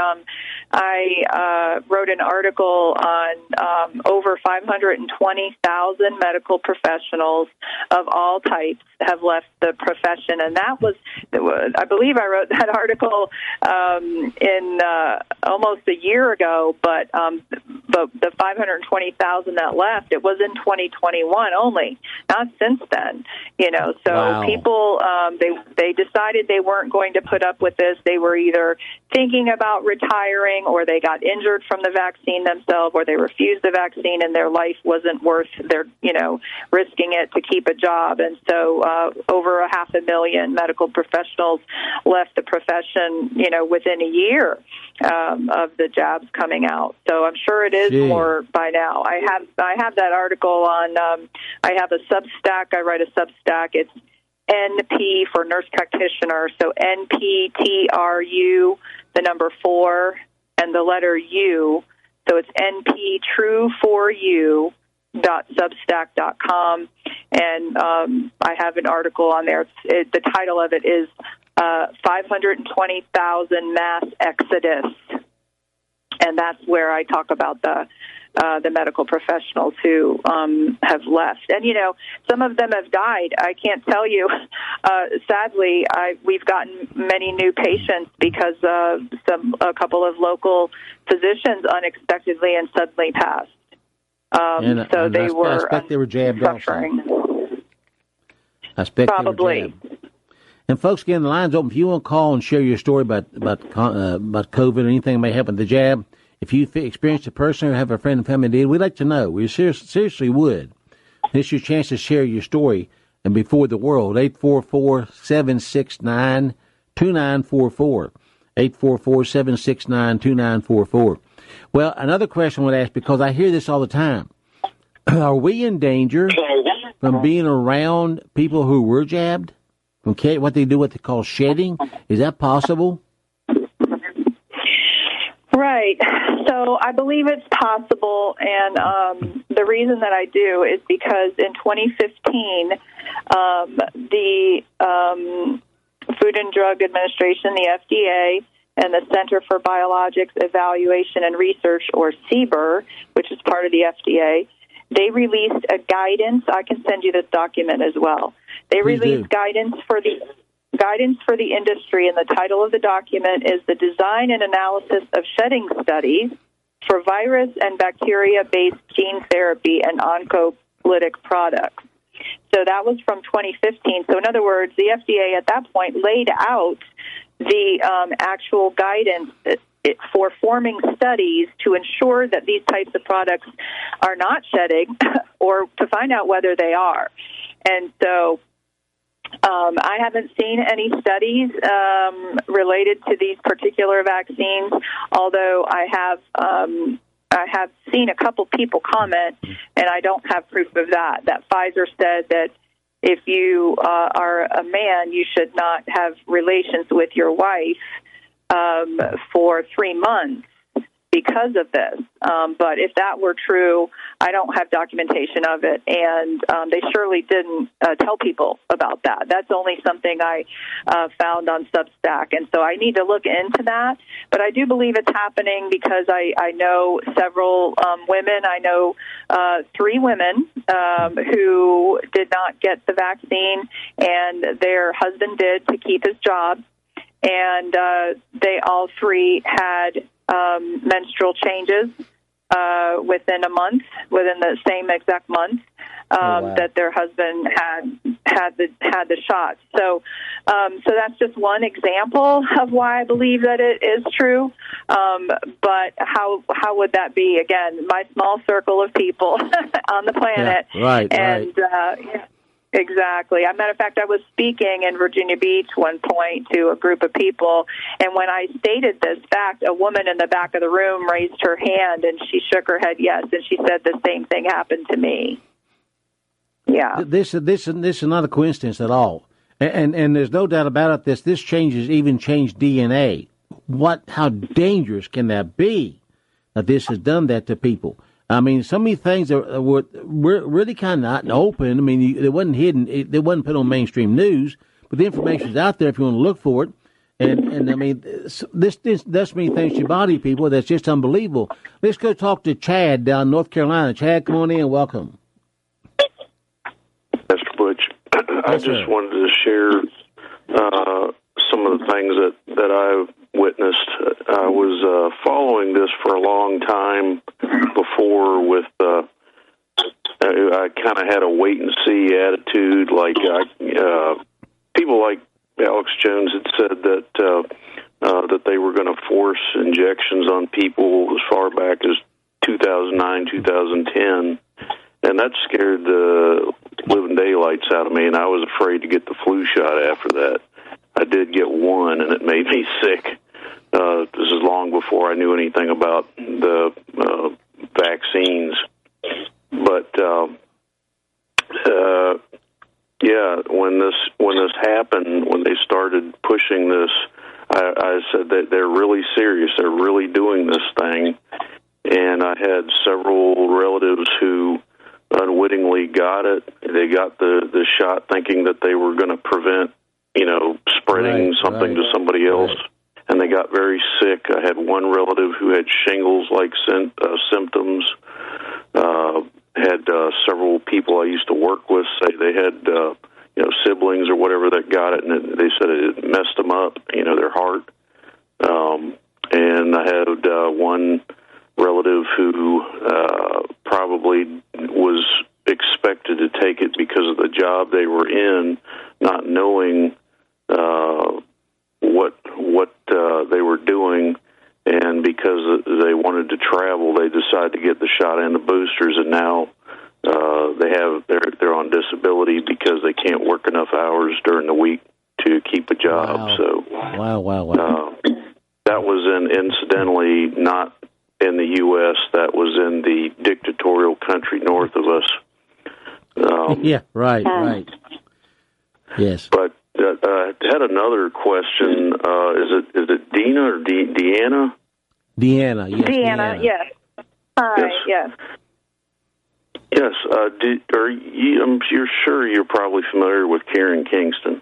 I wrote an article on over 520,000 medical professionals of all types have left the profession, and that was I believe I wrote that article in almost a year ago, but the 520,000 that left, it was in 2021 only, not since then. So wow. People, they decided they weren't going to put up with this. They were either thinking about retiring, or they got injured from the vaccine themselves, or they refused the vaccine, and their life wasn't worth their, risking it to keep a job. And so over 500,000 medical professionals left the profession, within a year of the jabs coming out. So I'm sure it is more by now. I have that article on. I have a Substack. I write a Substack. It's NP for nurse practitioner. So NPTRU, the number 4 and the letter U. So it's NP True4U.substack.com, and I have an article on there. The title of it is 520,000 Mass Exodus, and that's where I talk about the medical professionals who have left. And, some of them have died. I can't tell you. Sadly, we've gotten many new patients because a couple of local physicians unexpectedly and suddenly passed. I expect they were jabbed suffering. also. I expect probably. They were jabbed. And folks, again, the line's open. If you want to call and share your story about COVID or anything that may happen to the jab, if you experienced a person or have a friend and family did, we'd like to know. We seriously would. This is your chance to share your story and before the world. 844-769-2944. 844-769-2944. Well, another question I want to ask, because I hear this all the time. Are we in danger from being around people who were jabbed? From what they do, what they call shedding? Is that possible? Right. So I believe it's possible, and the reason that I do is because in 2015, the Food and Drug Administration, the FDA, and the Center for Biologics Evaluation and Research, or CBER, which is part of the FDA, they released a guidance. I can send you this document as well. They released guidance for the industry, and the title of the document is The Design and Analysis of Shedding Studies for Virus and Bacteria-Based Gene Therapy and Oncolytic Products. So that was from 2015. So in other words, the FDA at that point laid out the actual guidance for forming studies to ensure that these types of products are not shedding or to find out whether they are. And so I haven't seen any studies related to these particular vaccines, although I have seen a couple people comment, and I don't have proof of that Pfizer said that if you are a man, you should not have relations with your wife for 3 months because of this. But if that were true, I don't have documentation of it, and they surely didn't tell people about that. That's only something I found on Substack, and so I need to look into that. But I do believe it's happening because I know several women. I know 3 women who did not get the vaccine, and their husband did to keep his job, and they all 3 had menstrual changes within a month, within the same exact month that their husband had the shot. So that's just one example of why I believe that it is true. But how would that be? Again, my small circle of people on the planet, right. Exactly. As a matter of fact, I was speaking in Virginia Beach one point to a group of people, and when I stated this fact, a woman in the back of the room raised her hand, and she shook her head yes, and she said the same thing happened to me. Yeah. This is not a coincidence at all, and there's no doubt about it. This even changed DNA. How dangerous can that be? That this has done that to people. I mean, so many things were really kind of not open. I mean, it wasn't hidden. It wasn't put on mainstream news, but the information's out there if you want to look for it. And I mean, this does many things to your body, people. That's just unbelievable. Let's go talk to Chad down in North Carolina. Chad, come on in. Welcome. Mr. Butch, I just wanted to share some of the things that I've witnessed. I was following this for a long time before with I kind of had a wait-and-see attitude. Like people like Alex Jones had said that they were going to force injections on people as far back as 2009, 2010, and that scared the living daylights out of me, and I was afraid to get the flu shot after that. I did get one, and it made me sick. This is long before I knew anything about the vaccines. But when this happened, when they started pushing this, I said that they're really serious. They're really doing this thing. And I had several relatives who unwittingly got it. They got the shot thinking that they were going to prevent, spreading something to somebody else. Right. And they got very sick. I had one relative who had shingles-like symptoms. Had several people I used to work with say they had, siblings or whatever that got it, and they said it messed them up, their heart. And I had one relative who probably was expected to take it because of the job they were in, not knowing what they were doing, and because they wanted to travel, they decided to get the shot and the boosters, and now they're on disability because they can't work enough hours during the week to keep a job. Wow. So wow. That was incidentally not in the U.S. That was in the dictatorial country north of us. Yeah, right. Yes. But I had another question. Is it Dina or Deanna? Deanna, yes. Deanna, yes. Hi, yes. Yes. You're sure you're probably familiar with Karen Kingston?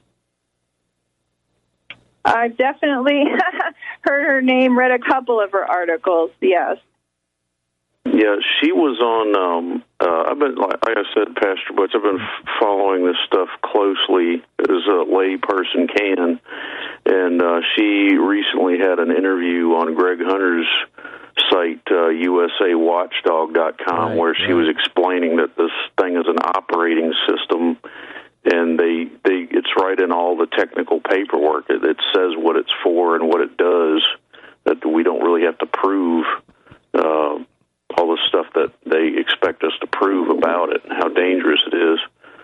I've definitely heard her name, read a couple of her articles, yes. Yeah, she was on, I've been, like I said, Pastor Butch, I've been following this stuff closely as a lay person can, and she recently had an interview on Greg Hunter's site, USAWatchdog.com, where she was explaining that this thing is an operating system, and it's right in all the technical paperwork. It says what it's for and what it does, that we don't really have to prove all the stuff that they expect us to prove about it and how dangerous it is.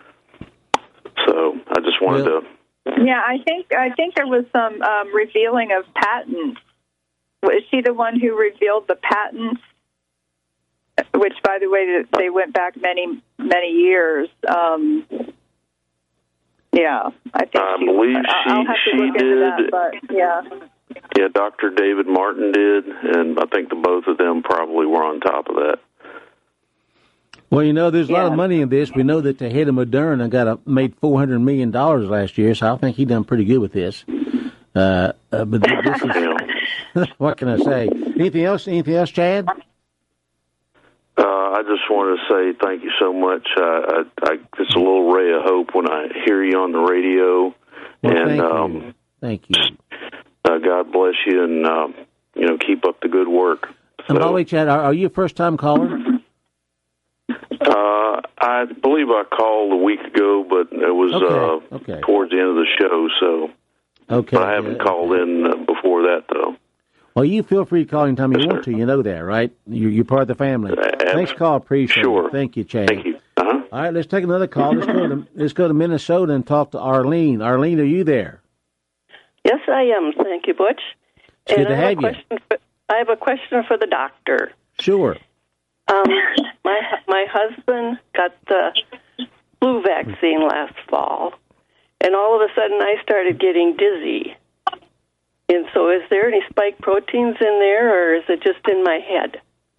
So I just wanted to... Yeah, I think there was some revealing of patents. Was she the one who revealed the patents? Which, by the way, they went back many, many years. Yeah, I think I believe I'll have to she look did. into that, but yeah. Yeah, Dr. David Martin did, and I think the both of them probably were on top of that. Well, there's a lot of money in this. We know that the head of Moderna made $400 million last year, so I think he done pretty good with this. But this is, what can I say? Anything else, Chad? I just want to say thank you so much. It's a little ray of hope when I hear you on the radio. Well, and thank you. God bless you, and keep up the good work. And by the way, Chad, are you a first-time caller? I believe I called a week ago, but it was towards the end of the show, so but I haven't called in before that, though. Well, you feel free to call anytime you want to. You know that, right? You're part of the family. Thanks for calling. Appreciate it. Thank you, Chad. Thank you. Uh-huh. All right, let's take another call. Let's go to Minnesota and talk to Arlene. Arlene, are you there? Yes, I am. Thank you, Butch. It's good to have you. I have a question for the doctor. Sure. My husband got the flu vaccine last fall, and all of a sudden I started getting dizzy. And so is there any spike proteins in there, or is it just in my head?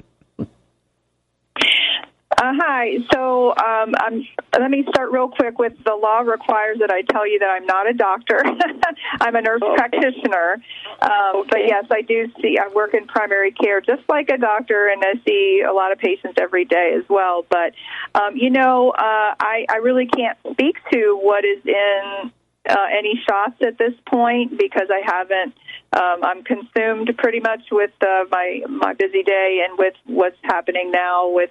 Hi. So let me start real quick with the law requires that I tell you that I'm not a doctor. I'm a nurse practitioner. But, yes, I work in primary care just like a doctor, and I see a lot of patients every day as well. But, I really can't speak to what is in any shots at this point because I haven't. I'm consumed pretty much with my busy day and with what's happening now with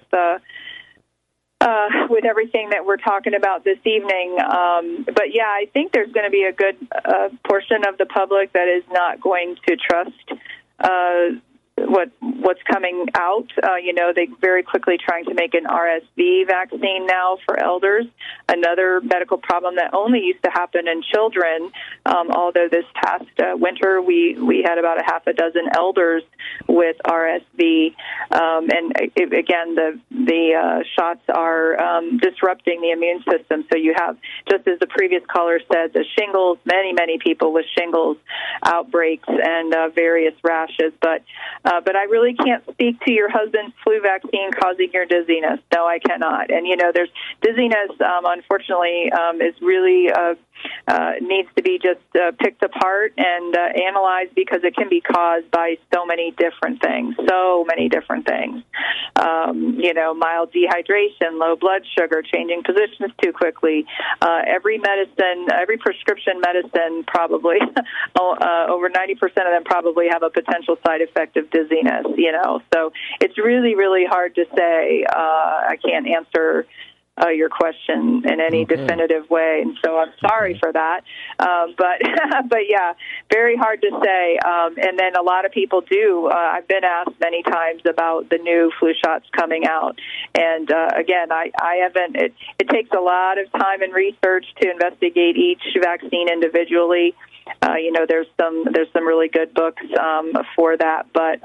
everything that we're talking about this evening. But, yeah, I think there's going to be a good portion of the public that is not going to trust what's coming out. They're very quickly trying to make an RSV vaccine now for elders, another medical problem that only used to happen in children, although this past winter we had about a half a dozen elders with RSV. Again, the shots are disrupting the immune system. So you have, just as the previous caller said, the shingles, many people with shingles outbreaks and various rashes. But I really can't speak to your husband's flu vaccine causing your dizziness. No, I cannot. And, there's dizziness, unfortunately, is really needs to be just picked apart and analyzed because it can be caused by so many different things. Mild dehydration, low blood sugar, changing positions too quickly. Every prescription medicine probably, over 90% of them probably have a potential side effect of dizziness, So it's really, really hard to say. I can't answer your question in any definitive way, and so I'm sorry for that. But yeah, very hard to say. And then a lot of people do. I've been asked many times about the new flu shots coming out, and again, I haven't. It takes a lot of time and research to investigate each vaccine individually. There's some really good books for that, but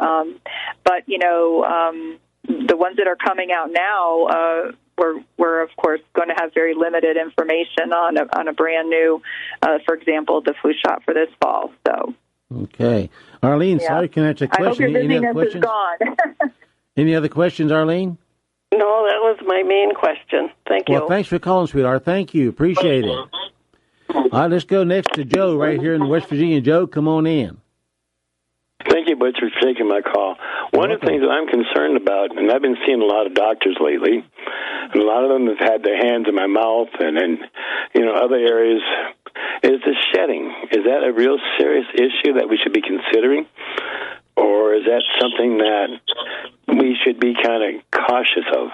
the ones that are coming out now, we're of course going to have very limited information on a brand new, for example, the flu shot for this fall. So. Okay, Arlene, sorry, can I ask a question? I hope your dizziness is gone. Any other questions, Arlene? No, that was my main question. Thank you. Well, thanks for calling, sweetheart. Thank you. Appreciate it. All right, let's go next to Joe right here in West Virginia. Joe, come on in. Thank you, Butch, for taking my call. One of the things that I'm concerned about, and I've been seeing a lot of doctors lately, and a lot of them have had their hands in my mouth and other areas, is the shedding. Is that a real serious issue that we should be considering? Or is that something that we should be kind of cautious of?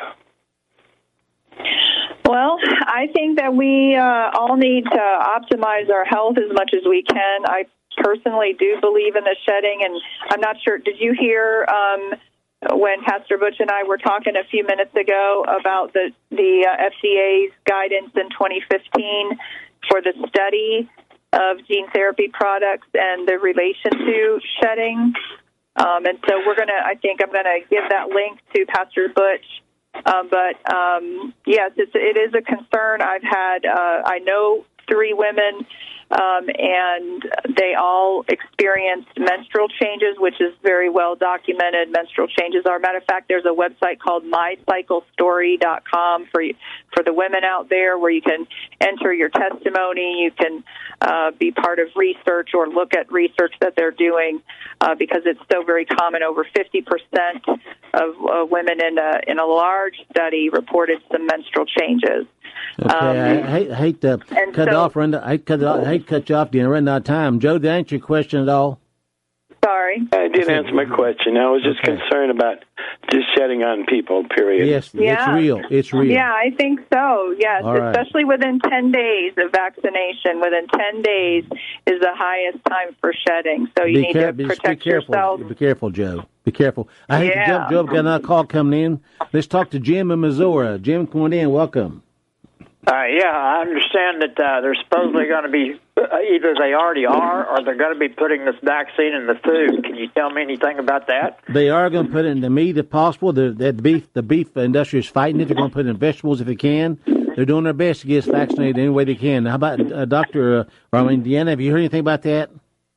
Well, I think that we all need to optimize our health as much as we can. I personally do believe in the shedding, and I'm not sure, did you hear when Pastor Butch and I were talking a few minutes ago about the FDA's guidance in 2015 for the study of gene therapy products and the relation to shedding? And so I think I'm going to give that link to Pastor Butch. But yes, it is a concern I've had. I know 3 women, and they all experienced menstrual changes, which is very well documented. Menstrual changes are, matter of fact, there's a website called mycyclestory.com for the women out there, where you can enter your testimony. You can be part of research or look at research that they're doing, because it's so very common. Over 50% of women in a large study reported some menstrual changes. Okay, I hate to cut off, Brenda. I hate to cut you off, Deanna. Running out of time. Joe, did I answer your question at all? Sorry. I did answer my question. I was just concerned about just shedding on people, period. Yes, it's real. It's real. Yeah, I think so, yes. All right. Especially within 10 days of vaccination. Within 10 days is the highest time for shedding. So you need to protect yourself. Be careful, Joe. Be careful. I hate to jump, Joe. Got another call coming in. Let's talk to Jim in Missouri. Jim, come on in. Welcome. Yeah, I understand that they're supposedly going to be, either they already are, or they're going to be putting this vaccine in the food. Can you tell me anything about that? They are going to put it in the meat if possible. The beef industry is fighting it. They're going to put it in vegetables if they can. They're doing their best to get us vaccinated any way they can. How about Deanna, have you heard anything about that?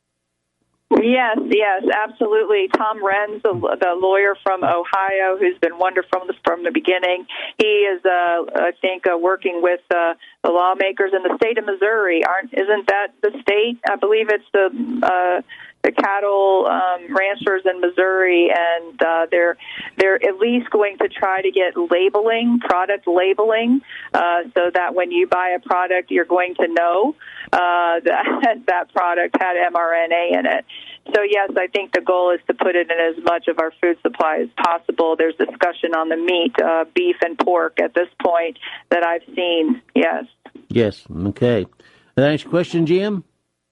Yes, absolutely. Tom Renz, the lawyer from Ohio, who's been wonderful from the beginning, he is, I think, working with the lawmakers in the state of Missouri. Isn't that the state? I believe it's the cattle ranchers in Missouri, and they're at least going to try to get product labeling, so that when you buy a product, you're going to know that product had mRNA in it. So, yes, I think the goal is to put it in as much of our food supply as possible. There's discussion on the meat, beef and pork at this point that I've seen, yes. Yes, okay. That answer your question, Jim?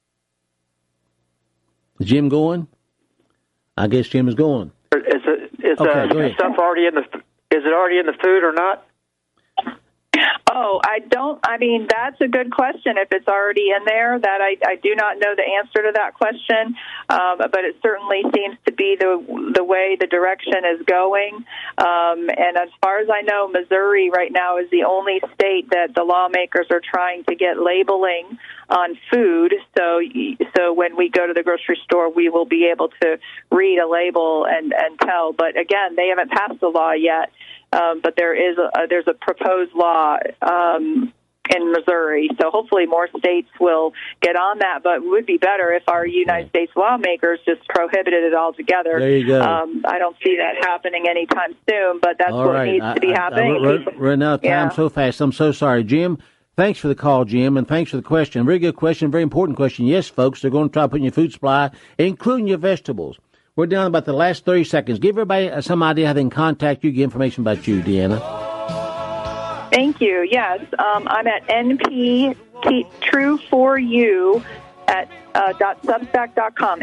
Is Jim going? I guess Jim is going. Is stuff already in the? Is it already in the food or not? Oh, that's a good question. If it's already in there, that I do not know the answer to that question, but it certainly seems to be the way the direction is going. And as far as I know, Missouri right now is the only state that the lawmakers are trying to get labeling on food. So when we go to the grocery store, we will be able to read a label and tell. But again, they haven't passed the law yet. But there's a proposed law in Missouri, so hopefully more states will get on that. But it would be better if our United States lawmakers just prohibited it altogether. There you go. I don't see that happening anytime soon, but that's what needs to be happening. Right now, time so fast. I'm so sorry, Jim. Thanks for the call, Jim, and thanks for the question. Very good question, very important question. Yes, folks, they're going to try putting your food supply, including your vegetables. We're down about the last 30 seconds. Give everybody some idea how they can contact you, get information about you, Deanna. Thank you. Yes, I'm at nptrue4u at .substack.com.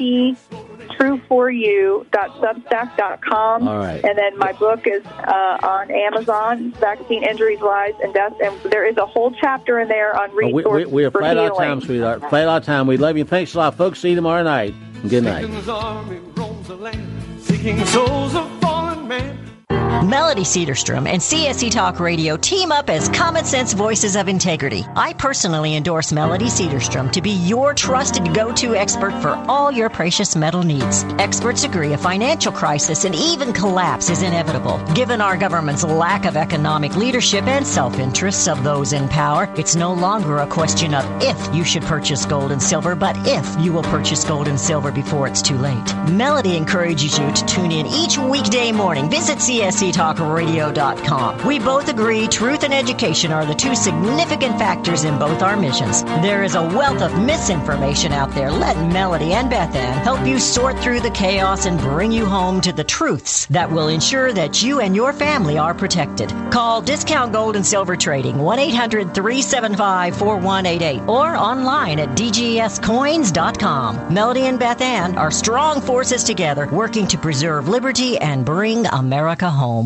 nptrue4u.substack.com. All right. And then my book is on Amazon, Vaccine Injuries, Lies, and Deaths. And there is a whole chapter in there on resources We're for flat healing. out of time, sweetheart. Flat out of time. We love you. Thanks a lot, folks. See you tomorrow night. Good night. Satan's army roams the land, seeking souls of fallen men. Melody Cedarstrom and CSC Talk Radio team up as common sense voices of integrity. I personally endorse Melody Cedarstrom to be your trusted go-to expert for all your precious metal needs. Experts agree a financial crisis and even collapse is inevitable. Given our government's lack of economic leadership and self-interests of those in power, it's no longer a question of if you should purchase gold and silver, but if you will purchase gold and silver before it's too late. Melody encourages you to tune in each weekday morning. Visit CSCTalkRadio.com. We both agree truth and education are the two significant factors in both our missions. There is a wealth of misinformation out there. Let Melody and Beth Ann help you sort through the chaos and bring you home to the truths that will ensure that you and your family are protected. Call Discount Gold and Silver Trading 1-800-375-4188 or online at dgscoins.com. Melody and Beth Ann are strong forces together working to preserve liberty and bring America home.